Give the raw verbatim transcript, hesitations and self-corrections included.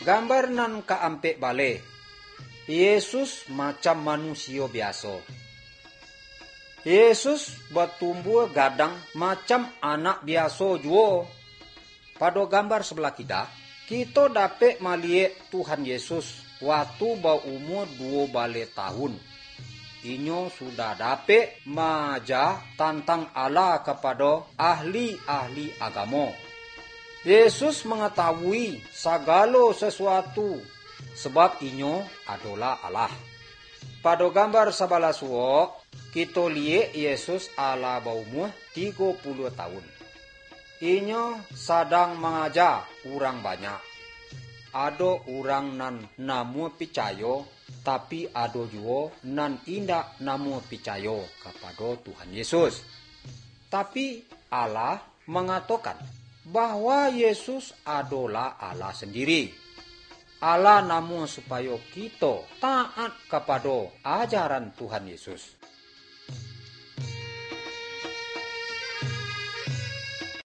Gambar nan kaampe bale. Yesus macam manusia biasa. Yesus bertumbuh gadang macam anak biasa juga. Pada gambar sebelah kita, kita dapat melihat Tuhan Yesus waktu berumur dua bale tahun. Inyo sudah dapat maja tentang Allah kepada ahli-ahli agama. Yesus mengetahui segala sesuatu sebab inyo adalah Allah. Pada gambar sebelah suap, kita lihat Yesus Allah berumur tiga puluh tahun. Inyo sedang mengajar orang banyak. Ada orang nan namu percaya, tapi ada juga nan indak namu percaya kepada Tuhan Yesus. Tapi Allah mengatakan bahwa Yesus adalah Allah sendiri. Allah namu supaya kita taat kepada ajaran Tuhan Yesus.